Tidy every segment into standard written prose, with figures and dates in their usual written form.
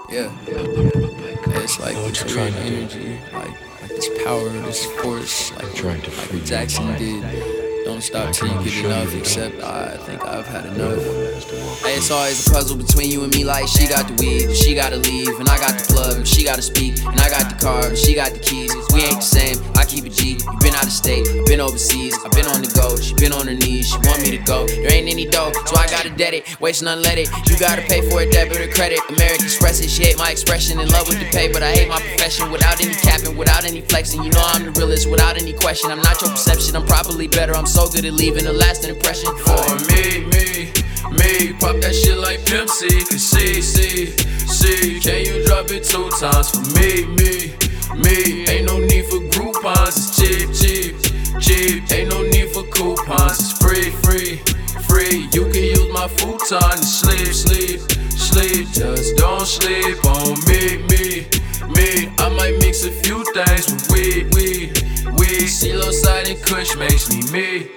Yeah. It's like this weird energy, like this power, this force, like Michael Jackson did. Don't stop till you get enough, except I think I've had enough. Hey, it's always a puzzle between you and me, like she got the weed, but she gotta leave, and I got the plug, but she gotta speak, and I got the car, but she got the keys. We ain't the same, I keep it G. You been out of state, you been overseas, I've been on the go, she been on her knees, she want me to go. There ain't any dough, so I gotta debt it, waste none, let it. You gotta pay for it, debit or credit. American Express it, she hate my expression, in love with the pay, but I hate my profession. Without any capping, without any flexing, you know I'm the realest, without any question. I'm not your perception, I'm probably better, I'm so good at leaving a lasting impression. For me, pop that shit like Pimp C. Cause see, can you drop it 2 times for me? Ain't no need for Groupons, it's cheap. Ain't no need for coupons, it's free. You can use my futon to sleep. Just don't sleep on me. I might mix a few things with weed. CeeLo side and Kush makes me.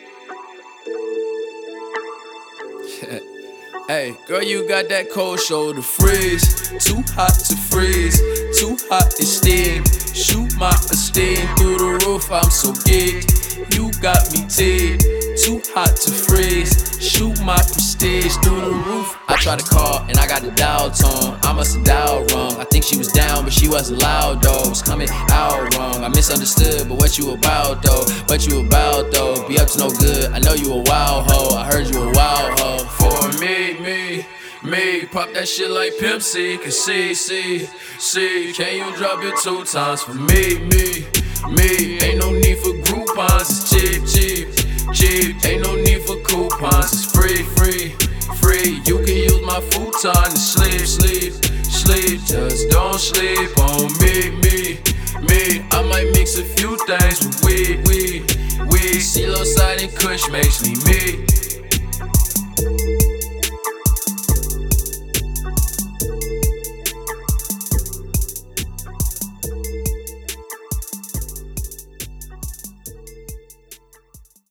Hey, girl, you got that cold shoulder freeze. Too hot to freeze, too hot to steam. Shoot my esteem through the roof, I'm so geeked. You got me teed. Too hot to freeze, shoot my prestige through the roof. I tried to call and I got the dial tone. I must have dialed wrong. I think she was down, but she wasn't loud though. It was coming out wrong. I misunderstood, but what you about though? Be up to no good. I know you a wild hoe. I heard you a wild hoe. For me, pop that shit like Pimp C. Cause see, can you drop it 2 times for me? Ain't no need for Groupons, it's cheap. Ain't no need for coupons, it's free. You can use my futon to sleep. Just don't sleep on me. I might mix a few things with weed. CeeLo side and Kush makes me.